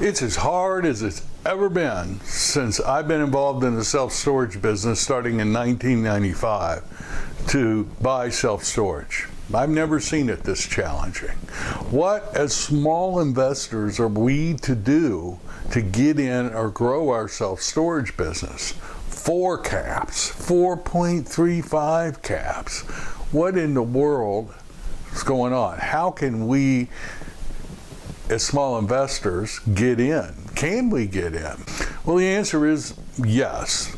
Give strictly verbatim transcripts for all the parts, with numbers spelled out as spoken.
It's as hard as it's ever been since I've been involved in the self-storage business starting in nineteen ninety-five to buy self-storage. I've never seen it this challenging. What, as small investors, are we to do to get in or grow our self-storage business? Four caps, four point three five caps. What in the world is going on? How can we, as small investors, get in? Can we get in? Well, the answer is yes.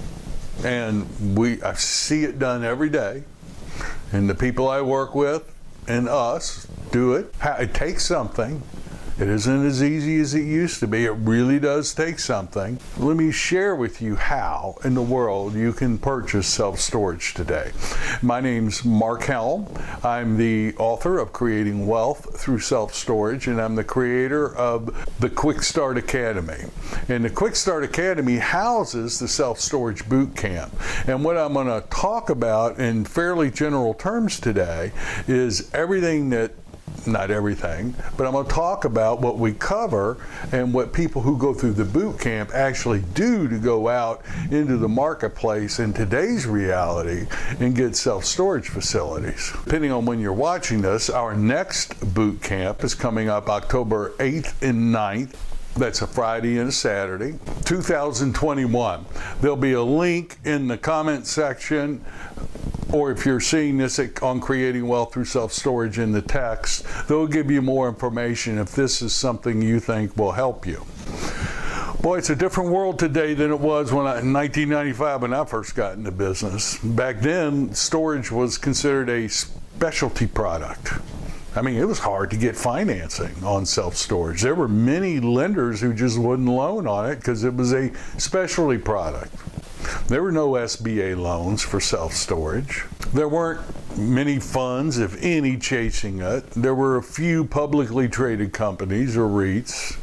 And we I see it done every day. And the people I work with and us do it. It takes something. It isn't as easy as it used to be. It really does take something. Let me share with you how in the world you can purchase self-storage today. My name's Mark Helm. I'm the author of Creating Wealth Through Self-Storage, and I'm the creator of the Quick Start Academy. And the Quick Start Academy houses the self-storage boot camp. And what I'm going to talk about in fairly general terms today is everything that Not everything, but I'm going to talk about what we cover and what people who go through the boot camp actually do to go out into the marketplace in today's reality and get self-storage facilities. Depending on when you're watching this, our next boot camp is coming up October eighth and ninth. That's a Friday and a Saturday, two thousand twenty-one. There'll be a link in the comment section, or if you're seeing this on Creating Wealth Through Self-Storage in the text, they'll give you more information if this is something you think will help you. Boy, it's a different world today than it was when I, in nineteen ninety-five when I first got into business. Back then, storage was considered a specialty product. I mean, it was hard to get financing on self-storage. There were many lenders who just wouldn't loan on it because it was a specialty product. There were no S B A loans for self-storage. There weren't many funds, if any, chasing it. There were a few publicly traded companies or REITs,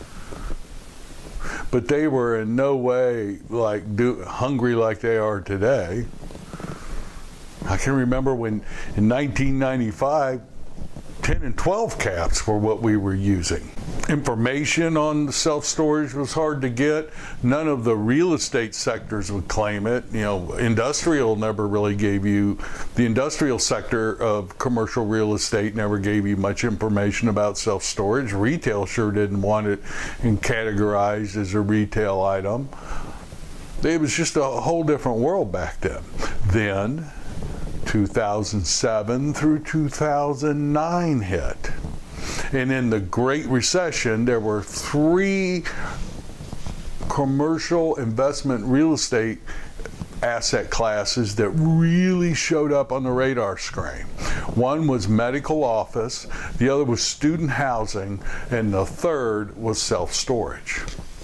but they were in no way like do, hungry like they are today. I can remember when in nineteen ninety-five, ten and twelve caps were what we were using. Information on self-storage was hard to get. None of the real estate sectors would claim it. You know, industrial never really gave you, the industrial sector of commercial real estate never gave you much information about self-storage. Retail sure didn't want it and categorized as a retail item. It was just a whole different world back then. Then, two thousand seven through two thousand nine hit. And in the Great Recession, there were three commercial investment real estate asset classes that really showed up on the radar screen. One was medical office, the other was student housing, and the third was self-storage.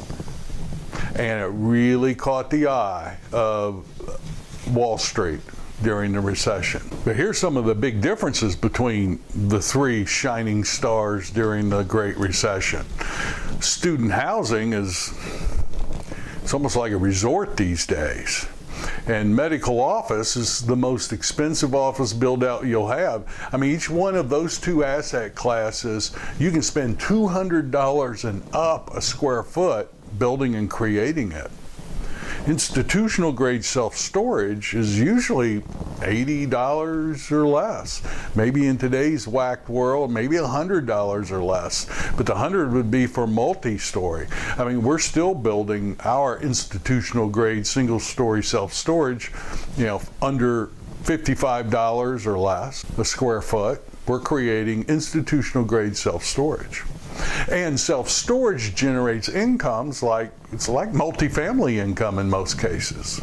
And it really caught the eye of Wall Street during the recession. But here's some of the big differences between the three shining stars during the Great Recession. Student housing is, it's almost like a resort these days. And medical office is the most expensive office build out you'll have. I mean, each one of those two asset classes, you can spend two hundred dollars and up a square foot building and creating it. Institutional grade self-storage is usually eighty dollars or less. Maybe in today's whacked world, maybe one hundred dollars or less. But the one hundred would be for multi-story. I mean, we're still building our institutional grade single-story self-storage, you know, under fifty-five dollars or less a square foot. We're creating institutional grade self-storage. And self-storage generates incomes like, it's like multifamily income in most cases.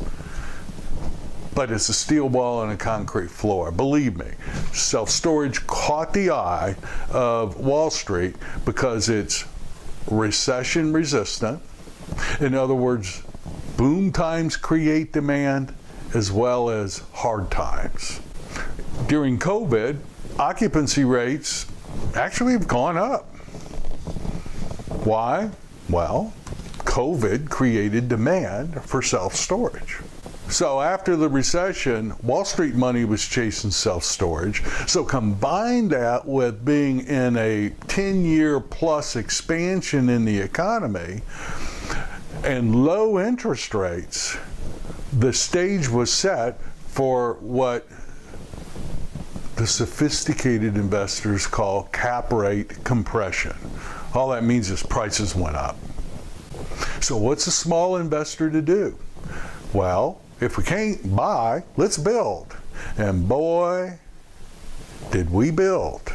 But it's a steel wall and a concrete floor. Believe me, self-storage caught the eye of Wall Street because it's recession resistant. In other words, boom times create demand as well as hard times. During COVID, occupancy rates actually have gone up. Why? Well, COVID created demand for self-storage. So after the recession, Wall Street money was chasing self-storage. So combine that with being in a ten-year plus expansion in the economy and low interest rates, the stage was set for what the sophisticated investors call cap rate compression. All that means is prices went up. So what's a small investor to do? Well, if we can't buy, let's build. And boy, did we build.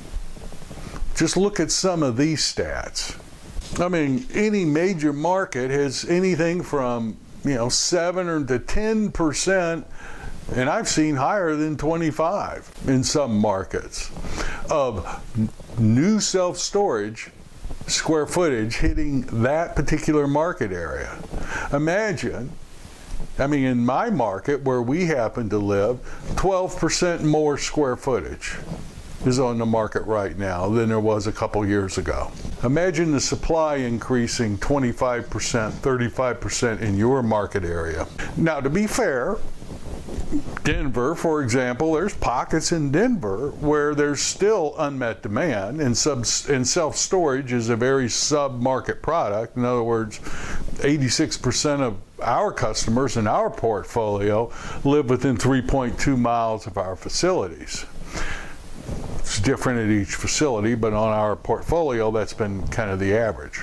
Just look at some of these stats. I mean, any major market has anything from, you know, seven or to ten percent, and I've seen higher than twenty-five in some markets, of new self-storage square footage hitting that particular market area. Imagine, I mean, in my market where we happen to live, twelve percent more square footage is on the market right now than there was a couple years ago. Imagine the supply increasing twenty-five percent, thirty-five percent in your market area. Now, to be fair, Denver, for example, there's pockets in Denver where there's still unmet demand, and, sub, and self-storage is a very sub-market product. In other words, eighty-six percent of our customers in our portfolio live within three point two miles of our facilities. It's different at each facility, but on our portfolio, that's been kind of the average.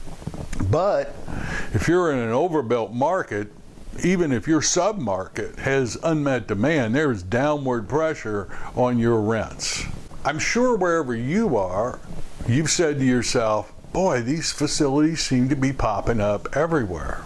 But if you're in an overbuilt market, even if your sub-market has unmet demand, there is downward pressure on your rents. I'm sure wherever you are, you've said to yourself, boy, these facilities seem to be popping up everywhere.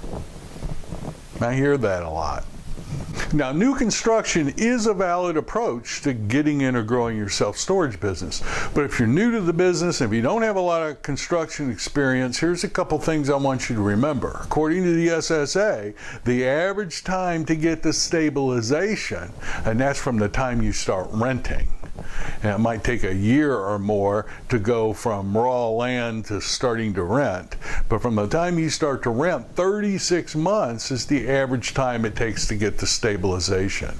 I hear that a lot. Now, new construction is a valid approach to getting in or growing your self-storage business. But if you're new to the business, if you don't have a lot of construction experience, here's a couple things I want you to remember. According to the S S A, the average time to get to stabilization, and that's from the time you start renting, and it might take a year or more to go from raw land to starting to rent. But from the time you start to rent, thirty-six months is the average time it takes to get to stabilization.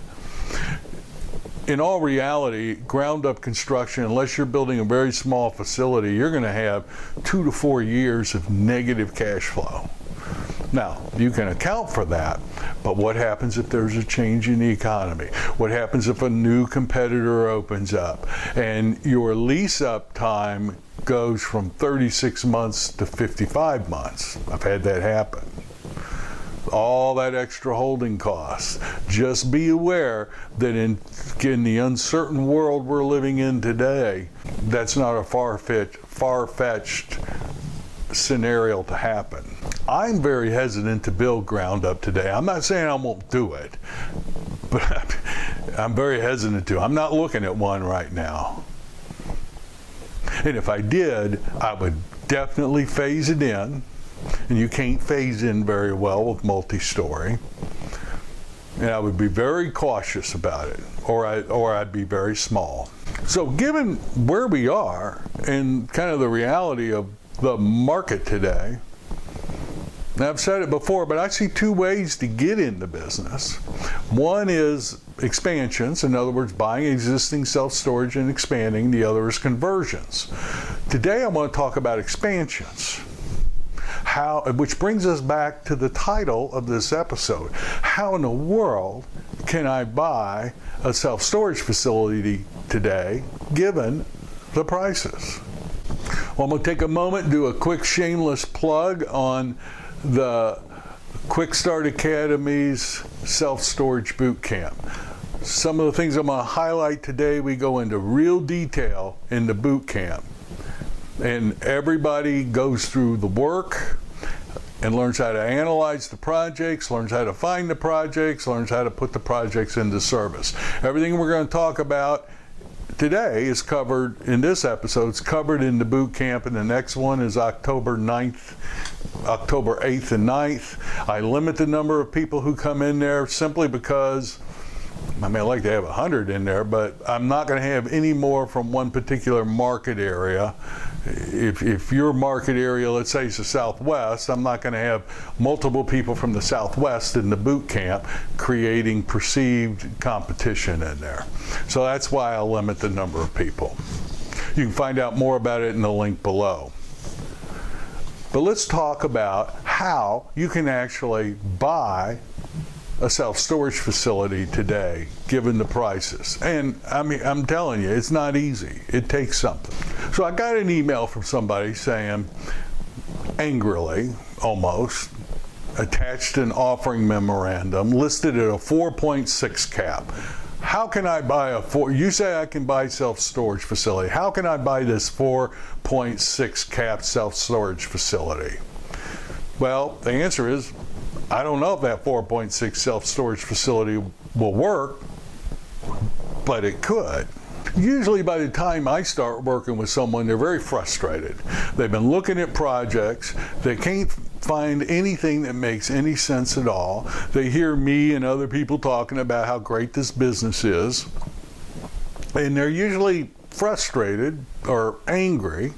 In all reality, ground-up construction, unless you're building a very small facility, you're going to have two to four years of negative cash flow. Now, you can account for that, but what happens if there's a change in the economy? What happens if a new competitor opens up and your lease-up time goes from thirty-six months to fifty-five months? I've had that happen. All that extra holding costs. Just be aware that in, in the uncertain world we're living in today, that's not a far-fetched, far-fetched scenario to happen. I'm very hesitant to build ground up today. I'm not saying I won't do it, but I'm very hesitant to. I'm not looking at one right now. And if I did, I would definitely phase it in. And you can't phase in very well with multi-story. And I would be very cautious about it, or, I, or I'd be very small. So given where we are and kind of the reality of the market today, and I've said it before, but I see two ways to get in the business. One is expansions, in other words, buying existing self-storage and expanding. The other is conversions. Today I want to talk about expansions. How, which brings us back to the title of this episode. How in the world can I buy a self-storage facility today, given the prices? Well, I'm going to take a moment and do a quick shameless plug on the Quick Start Academy's Self-Storage Boot Camp. Some of the things I'm going to highlight today, we go into real detail in the boot camp. And everybody goes through the work and learns how to analyze the projects, learns how to find the projects, learns how to put the projects into service. Everything we're going to talk about today is covered in this episode. It's covered in the boot camp, and the next one is October ninth, October eighth and ninth. I limit the number of people who come in there simply because I mean, I'd like to have a hundred in there, but I'm not going to have any more from one particular market area. If, if your market area, let's say, is the Southwest, I'm not going to have multiple people from the Southwest in the boot camp creating perceived competition in there. So that's why I'll limit the number of people. You can find out more about it in the link below. But let's talk about how you can actually buy a self-storage facility today, given the prices. And I mean, I'm telling you, it's not easy. It takes something. So I got an email from somebody saying, angrily, almost, attached an offering memorandum, listed at a four point six cap. How can I buy a four, you say I can buy self-storage facility. How can I buy this four point six cap self-storage facility? Well, the answer is, I don't know if that four point six self-storage facility will work, but it could. Usually by the time I start working with someone, they're very frustrated. They've been looking at projects. They can't find anything that makes any sense at all. They hear me and other people talking about how great this business is, and they're usually frustrated or angry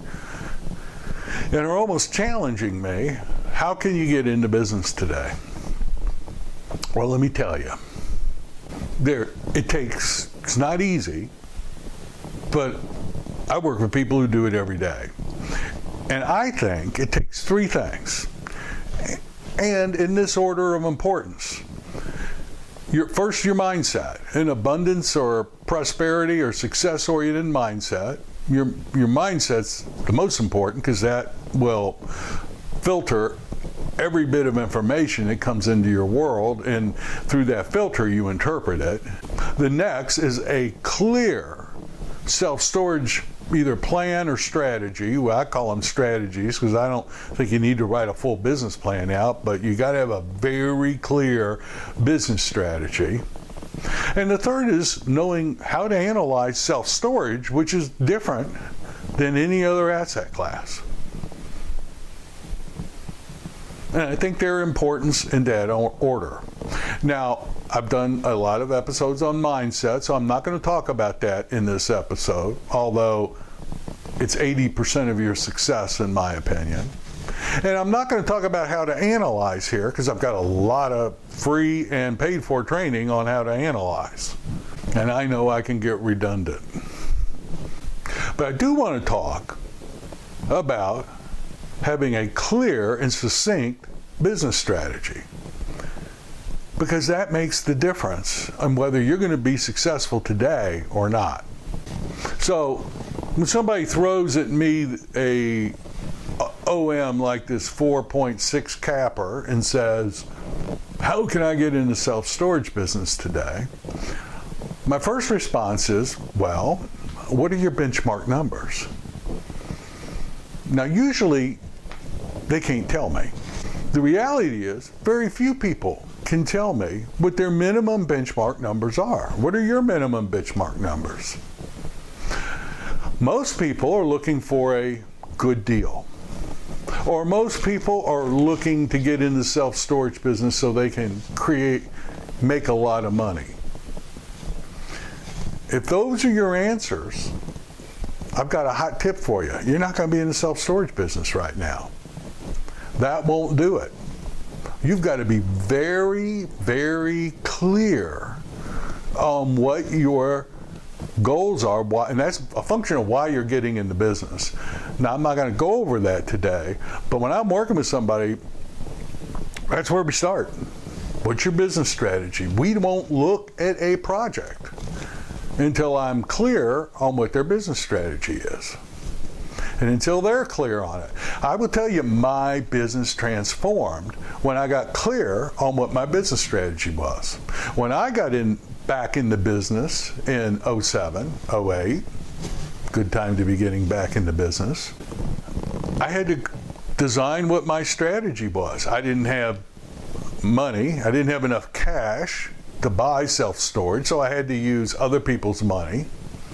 and are almost challenging me. How can you get into business today? Well, let me tell you, there, it takes, it's not easy, but I work with people who do it every day. And I think it takes three things, and in this order of importance. Your, first, your mindset, an abundance or prosperity or success-oriented mindset. Your, your mindset's the most important because that will filter every bit of information that comes into your world, and through that filter you interpret it. The next is a clear self-storage either plan or strategy. Well, I call them strategies because I don't think you need to write a full business plan out, but you got to have a very clear business strategy. And the third is knowing how to analyze self-storage, which is different than any other asset class. And I think their importance in that order. Now, I've done a lot of episodes on mindset, so I'm not going to talk about that in this episode, although it's eighty percent of your success, in my opinion. And I'm not going to talk about how to analyze here, because I've got a lot of free and paid for training on how to analyze. And I know I can get redundant. But I do want to talk about having a clear and succinct business strategy, because that makes the difference on whether you're going to be successful today or not. So when somebody throws at me a O M like this four point six capper and says, how can I get in the self-storage business today? My first response is, well, what are your benchmark numbers? Now, usually they can't tell me. The reality is very few people can tell me what their minimum benchmark numbers are. What are your minimum benchmark numbers? Most people are looking for a good deal. Or most people are looking to get in the self-storage business so they can create, make a lot of money. If those are your answers, I've got a hot tip for you. You're not going to be in the self-storage business right now. That won't do it. You've got to be very, very clear on what your goals are, why, and that's a function of why you're getting in the business. Now, I'm not going to go over that today, but when I'm working with somebody, that's where we start. What's your business strategy? We won't look at a project until I'm clear on what their business strategy is. And until they're clear on it. I will tell you, my business transformed when I got clear on what my business strategy was. When I got in back in the business in oh seven, oh eight, good time to be getting back into business, I had to design what my strategy was. I didn't have money, I didn't have enough cash to buy self-storage, so I had to use other people's money.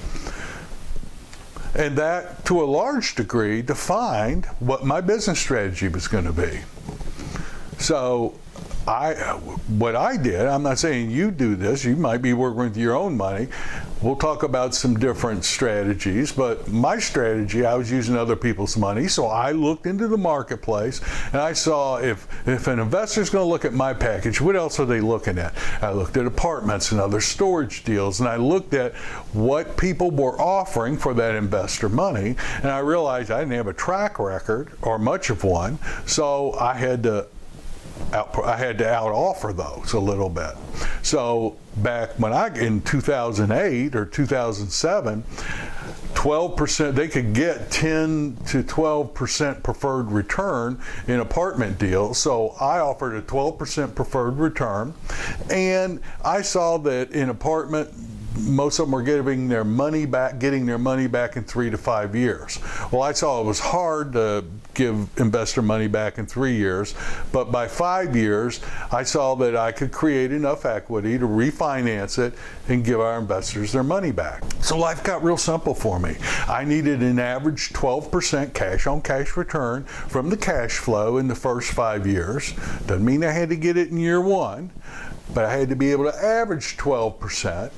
And that, to a large degree, defined what my business strategy was going to be. So I, what I did, I'm not saying you do this, you might be working with your own money. We'll talk about some different strategies, but my strategy, I was using other people's money, so I looked into the marketplace and I saw if, if an investor's going to look at my package, what else are they looking at? I looked at apartments and other storage deals, and I looked at what people were offering for that investor money, and I realized I didn't have a track record or much of one, so I had to Out, I had to out offer those a little bit. So back when I, in two thousand eight or two thousand seven, twelve percent, they could get ten to twelve percent preferred return in apartment deals. So I offered a twelve percent preferred return, and I saw that in apartment, most of them were giving their money back, getting their money back in three to five years. Well, I saw it was hard to give investor money back in three years, but by five years, I saw that I could create enough equity to refinance it and give our investors their money back. So life got real simple for me. I needed an average twelve percent cash on cash return from the cash flow in the first five years. Doesn't mean I had to get it in year one, but I had to be able to average twelve percent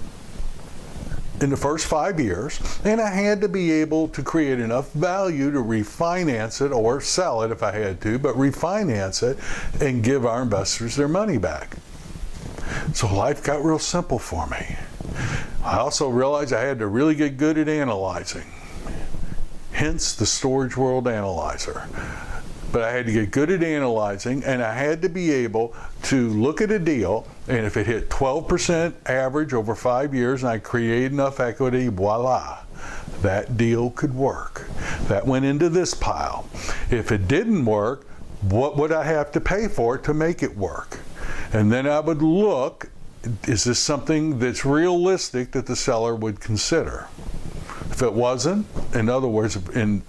in the first five years, and I had to be able to create enough value to refinance it or sell it if I had to, but refinance it and give our investors their money back. So life got real simple for me. I also realized I had to really get good at analyzing, hence the Storage World Analyzer. But I had to get good at analyzing, and I had to be able to look at a deal, and if it hit twelve percent average over five years and I created enough equity, voila, that deal could work. That went into this pile. If it didn't work, what would I have to pay for it to make it work? And then I would look, is this something that's realistic that the seller would consider? If it wasn't, in other words, in,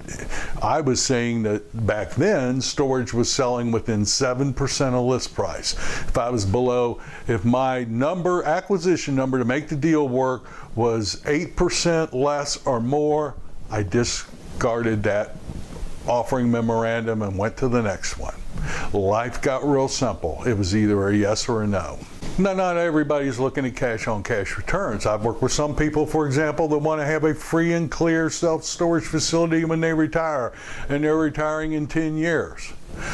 I was saying that back then, storage was selling within seven percent of list price. If I was below, if my number, acquisition number to make the deal work was eight percent less or more, I discarded that offering memorandum and went to the next one. Life got real simple. It was either a yes or a no. Now, not everybody's looking at cash-on-cash returns. I've worked with some people, for example, that want to have a free and clear self-storage facility when they retire, and they're retiring in ten years.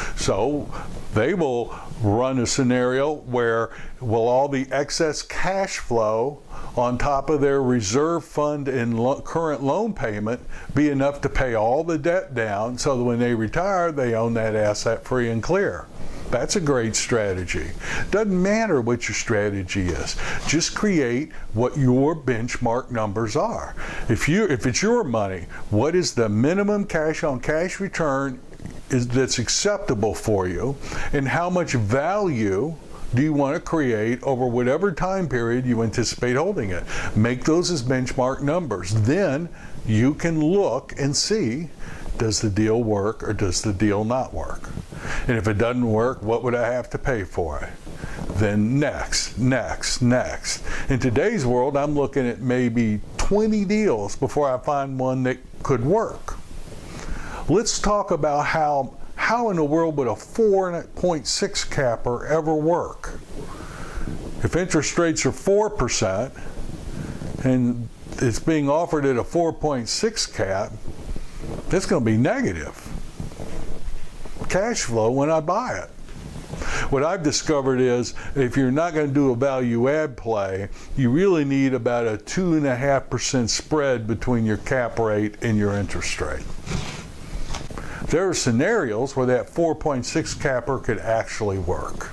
So they will run a scenario where will all the excess cash flow on top of their reserve fund and lo- current loan payment be enough to pay all the debt down so that when they retire, they own that asset free and clear. That's a great strategy. Doesn't matter what your strategy is. Just create what your benchmark numbers are. If you, if it's your money, what is the minimum cash on cash return is, that's acceptable for you, and how much value do you want to create over whatever time period you anticipate holding it? Make those as benchmark numbers. Then you can look and see, does the deal work or does the deal not work? And if it doesn't work, what would I have to pay for it? Then next, next, next. In today's world, I'm looking at maybe twenty deals before I find one that could work. Let's talk about how, how in the world would a four point six capper ever work? If interest rates are four percent and it's being offered at a four point six cap, it's going to be negative cash flow when I buy it. What I've discovered is if you're not going to do a value add play, you really need about a two and a half percent spread between your cap rate and your interest rate. There are scenarios where that four point six capper could actually work.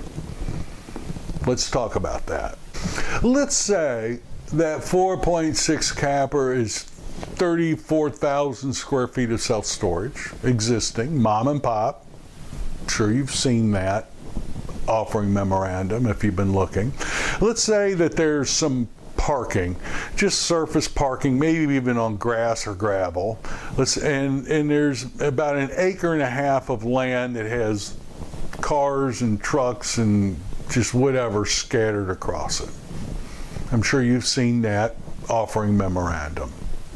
Let's talk about that. Let's say that four point six capper is thirty-four thousand square feet of self-storage, existing, mom and pop. I'm sure you've seen that offering memorandum if you've been looking. Let's say that there's some parking, just surface parking, maybe even on grass or gravel. Let's, and, and there's about an acre and a half of land that has cars and trucks and just whatever scattered across it. I'm sure you've seen that offering memorandum.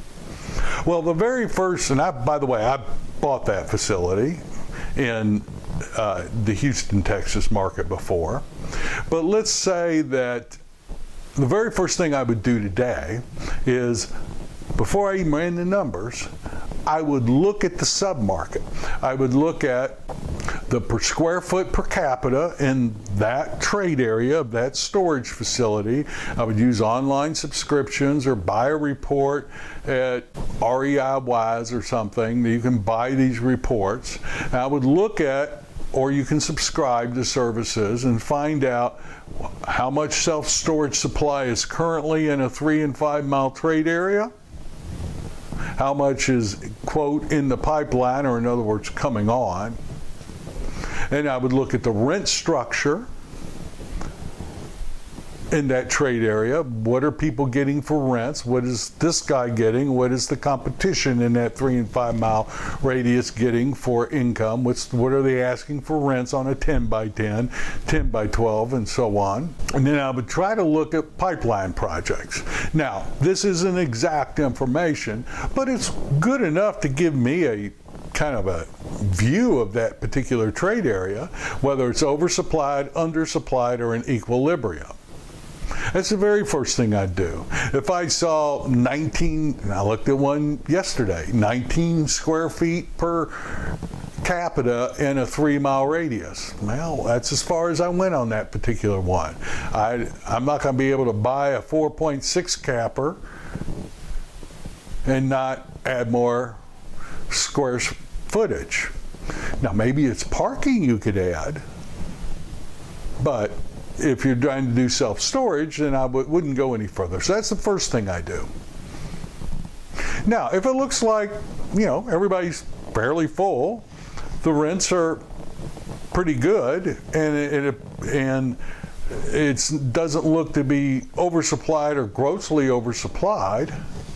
Well, the very first, and I, by the way, I bought that facility in uh, the Houston, Texas market before. But let's say that the very first thing I would do today is, before I even ran the numbers, I would look at the submarket. I would look at the per square foot per capita in that trade area of that storage facility. I would use online subscriptions or buy a report at R E I Wise or something. You can buy these reports. And I would look at, or you can subscribe to services and find out how much self-storage supply is currently in a three and five mile trade area, how much is, quote, in the pipeline, or in other words, coming on. And I would look at the rent structure in that trade area. What are people getting for rents? What is this guy getting? What is the competition in that three and five mile radius getting for income? What's, what are they asking for rents on a ten by ten, ten by twelve, and so on? And then I would try to look at pipeline projects. Now, this isn't exact information, but it's good enough to give me a kind of a view of that particular trade area, whether it's oversupplied, undersupplied, or in equilibrium. That's the very first thing I'd do. If I saw nineteen, and I looked at one yesterday, nineteen square feet per capita in a three mile radius. Well, that's as far as I went on that particular one. I, I'm not going to be able to buy a four point six capper and not add more square footage. Now, maybe it's parking you could add, but if you're trying to do self-storage, then I w wouldn't go any further. So that's the first thing I do. Now, if it looks like, you know, everybody's fairly full, the rents are pretty good, and it, it and it doesn't look to be oversupplied or grossly oversupplied,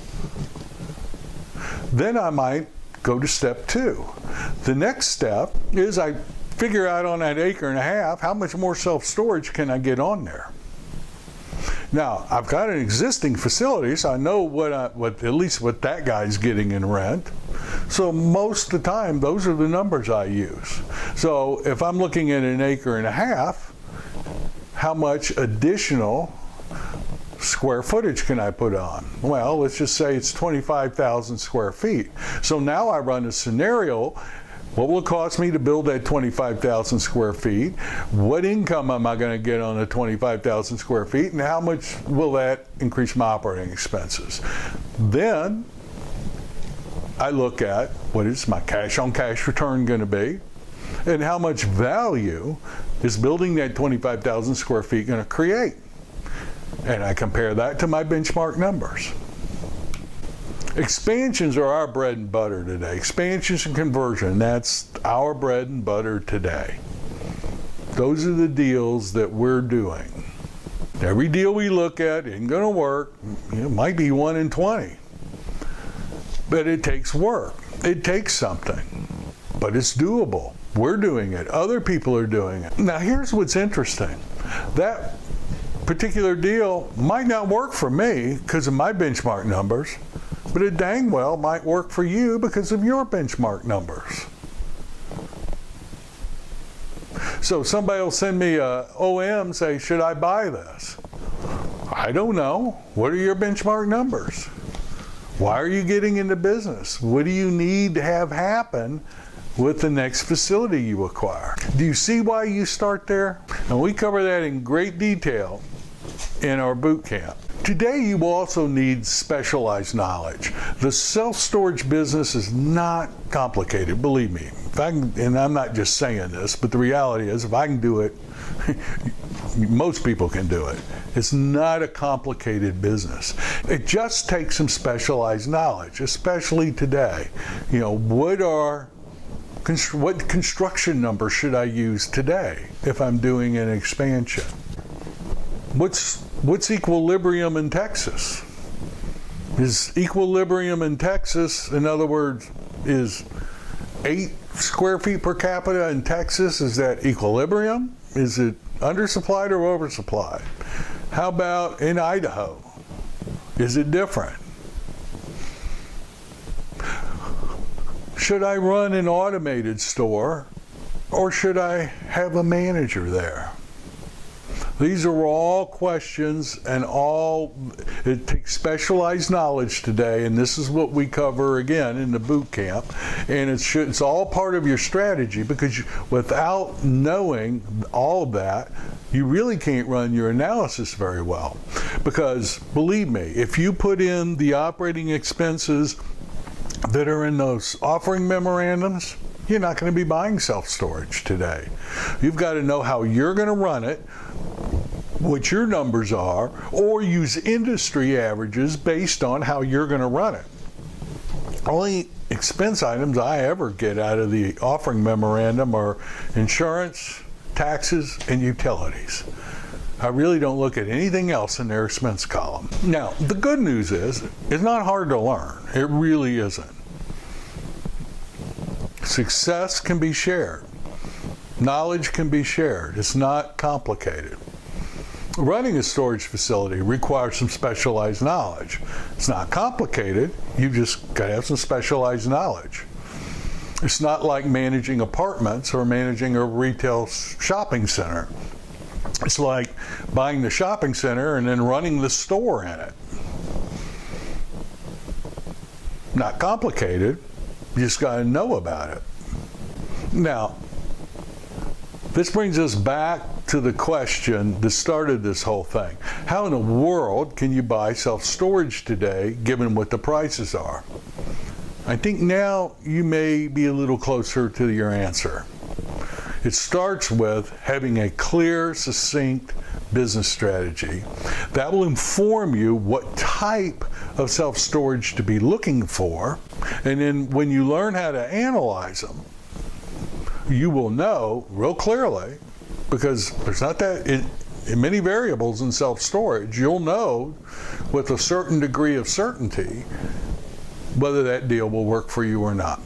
then I might go to step two. The next step is I figure out on that acre and a half, how much more self-storage can I get on there? Now, I've got an existing facility, so I know what, I, what at least what that guy's getting in rent. So most of the time, those are the numbers I use. So if I'm looking at an acre and a half, how much additional square footage can I put on? Well, let's just say it's twenty-five thousand square feet. So now I run a scenario. What will it cost me to build that twenty-five thousand square feet? What income am I going to get on the twenty-five thousand square feet? And how much will that increase my operating expenses? Then I look at what is my cash on cash return going to be, and how much value is building that twenty-five thousand square feet going to create? And I compare that to my benchmark numbers. Expansions are our bread and butter today. Expansions and conversion, that's our bread and butter today. Those are the deals that we're doing. Every deal we look at isn't going to work. You know, it might be one in twenty. But it takes work. It takes something. But it's doable. We're doing it. Other people are doing it. Now here's what's interesting. That particular deal might not work for me because of my benchmark numbers, but it dang well might work for you because of your benchmark numbers. So somebody will send me a O M, say, should I buy this? I don't know. What are your benchmark numbers? Why are you getting into business? What do you need to have happen with the next facility you acquire? Do you see why you start there? And we cover that in great detail in our boot camp. Today you will also need specialized knowledge. The self-storage business is not complicated, believe me. If I can, and I'm not just saying this, but the reality is if I can do it, most people can do it. It's not a complicated business. It just takes some specialized knowledge, especially today. You know, what are what construction number should I use today if I'm doing an expansion? What's what's equilibrium in Texas? Is equilibrium in Texas, in other words, is eight square feet per capita in Texas, is that equilibrium? Is it undersupplied or oversupplied? How about in Idaho? Is it different? Should I run an automated store or should I have a manager there? These are all questions, and all, it takes specialized knowledge today, and this is what we cover again in the boot camp. And it's, it's all part of your strategy, because you, without knowing all of that, you really can't run your analysis very well. Because believe me, if you put in the operating expenses that are in those offering memorandums, you're not going to be buying self-storage today. You've got to know how you're going to run it, what your numbers are, or use industry averages based on how you're going to run it. Only expense items I ever get out of the offering memorandum are insurance, taxes, and utilities. I really don't look at anything else in their expense column. Now, the good news is, it's not hard to learn. It really isn't. Success can be shared. Knowledge can be shared. It's not complicated. Running a storage facility requires some specialized knowledge. It's not complicated. You just got to have some specialized knowledge. It's not like managing apartments or managing a retail shopping center. It's like buying the shopping center and then running the store in it. Not complicated. You just got to know about it. Now, this brings us back to the question that started this whole thing. How in the world can you buy self-storage today, given what the prices are? I think now you may be a little closer to your answer. It starts with having a clear, succinct business strategy that will inform you what type of self-storage to be looking for. And then when you learn how to analyze them, you will know real clearly, because there's not that in, in many variables in self-storage, you'll know with a certain degree of certainty whether that deal will work for you or not.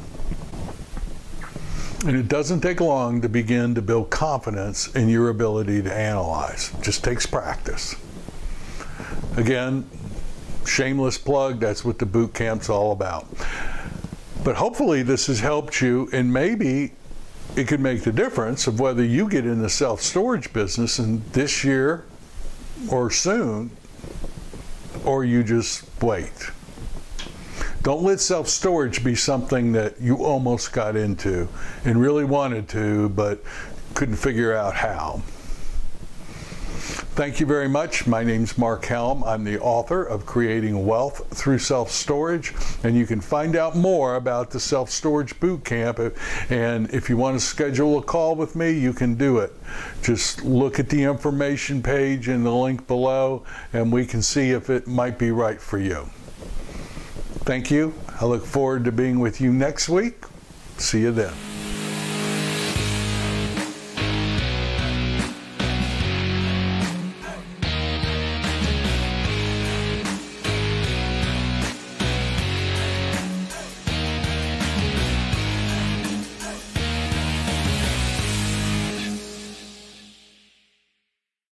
And it doesn't take long to begin to build confidence in your ability to analyze. It just takes practice. Again, shameless plug, that's what the boot camp's all about. But hopefully this has helped you, and maybe it could make the difference of whether you get in the self-storage business in this year or soon, or you just wait. Don't let self-storage be something that you almost got into and really wanted to, but couldn't figure out how. Thank you very much. My name's Mark Helm. I'm the author of Creating Wealth Through Self-Storage, and you can find out more about the Self-Storage Boot Camp. And if you want to schedule a call with me, you can do it. Just look at the information page in the link below, and we can see if it might be right for you. Thank you. I look forward to being with you next week. See you then.